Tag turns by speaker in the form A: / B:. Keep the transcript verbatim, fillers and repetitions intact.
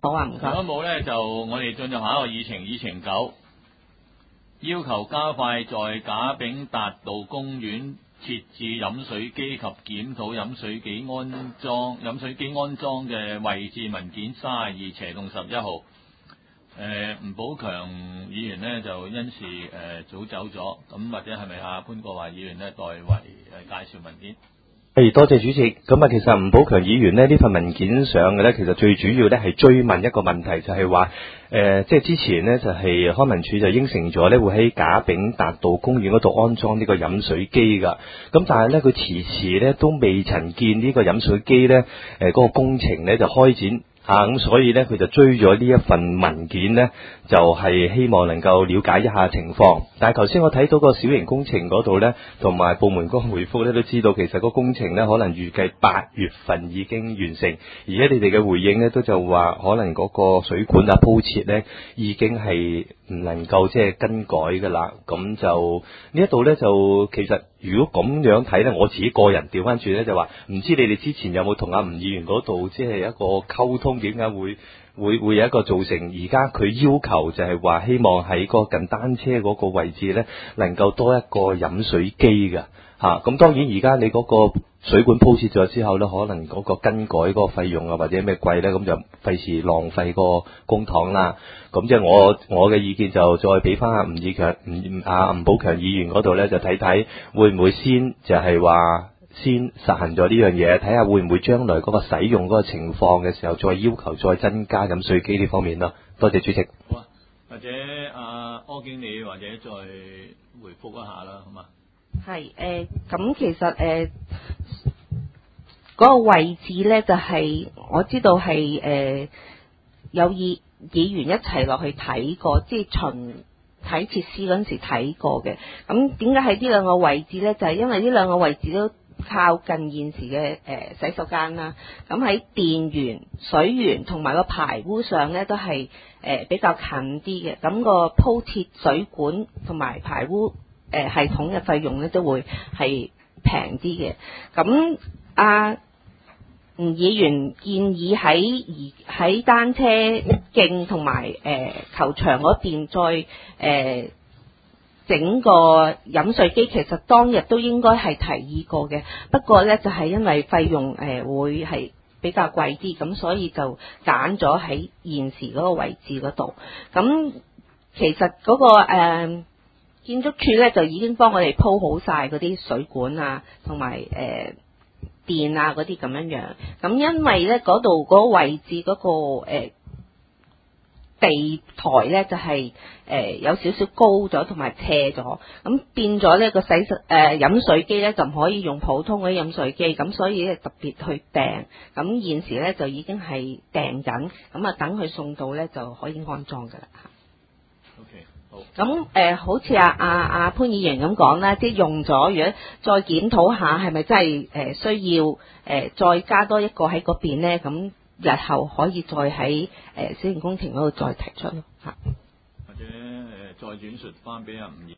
A: 好啊，唔該。
B: 如果冇咧，就我哋進入下一個議程，議程九，要求加快在賈炳達道公園設置飲水機及檢討飲水機安裝飲水機安裝嘅位置文件三十二斜洞十一號。誒、呃，吳寶強議員呢就因事誒、呃、早走咗，咁或者係咪阿潘國華議員呢代為誒、呃、介紹文件？
C: 係，多謝主席。咁啊，其實吳寶強議員呢呢份文件上嘅呢，其實最主要呢係追問一個問題，就係話誒，即係之前呢，就係康文署就應承咗呢會喺賈炳達道公園嗰度安裝呢個飲水機噶。咁但係呢，佢遲遲呢都未曾見呢個飲水機呢誒嗰個工程呢就開展。啊，咁所以咧，佢就追咗呢一份文件呢，就係、是、希望能夠了解一下情況。但係頭先我睇到個小型工程嗰度呢，同埋部門嗰個回覆呢，都知道其實個工程呢可能預計八月份已經完成，而且你哋嘅回應呢，都就話可能嗰個水管啊鋪設呢已經係唔能夠即係更改噶啦。咁就呢一度呢，就其實如果咁樣睇呢，我自己個人調翻轉呢，就話唔知你哋之前有冇同阿吳議員嗰度即係一個溝通？點解會會會有一個造成而家佢要求就係話希望喺個近單車嗰個位置呢，能夠多一個飲水機㗎吓。咁、啊、當然而家你嗰個水管鋪設咗之後呢，可能嗰個更改嗰個費用啊或者咩貴呢，咁就費事浪費個公帑啦。咁即係我我嘅意見就再俾翻阿吳議強吳阿吳寶強議員嗰度呢，就睇睇會唔會先就係話。先實行咗呢樣嘢，睇下會唔會將來嗰個使用嗰個情況嘅時候，再要求再增加飲水機呢方面咯。多謝主席。
B: 好啊，或者阿柯經理或者再回覆一下啦，好嘛？
A: 係誒，咁、呃、其實誒嗰、呃那個位置咧，就係、是、我知道係誒、呃、有議議員一齊落去睇過，即係巡睇設施嗰陣時睇過嘅。咁點解喺呢兩個位置咧？就係、是、因為呢兩個位置都靠近現時嘅誒、呃、洗手間啦，咁喺電源、水源同埋個排污上咧都係誒、呃、比較近啲嘅，咁、個鋪設水管同埋排污誒、呃、系統嘅費用咧都會係平啲嘅。咁阿吳議員建議喺而喺單車徑同埋誒球場嗰邊再誒。呃整個飲水機其實當日都應該係提議過嘅，不過呢就係、是、因為費用誒、呃、會係比較貴啲，咁所以就揀咗喺現時嗰個位置嗰度。咁其實嗰、那個誒、呃、建築署呢，就已經幫我哋鋪好晒嗰啲水管啊，同埋誒電啊嗰啲咁樣樣。咁因為呢嗰度嗰個位置嗰、那個誒。呃地台咧就係、是、誒、呃、有少少高咗同埋斜咗，咁變咗呢個洗誒、呃、飲水機咧就唔可以用普通嗰啲飲水機，咁所以咧特別去訂，咁現時咧就已經係訂緊，咁啊等佢送到咧就可以安裝噶啦嚇。
B: OK， 好。
A: 咁誒、呃、好似阿阿阿潘議員咁講啦，即係用咗，如果再檢討下係咪真係誒、呃、需要誒、呃、再加多一個喺嗰邊咧？咁日後可以再喺誒小型工程嗰度再提出咯嚇，
B: 或者誒、呃、再轉述翻俾阿吳議員。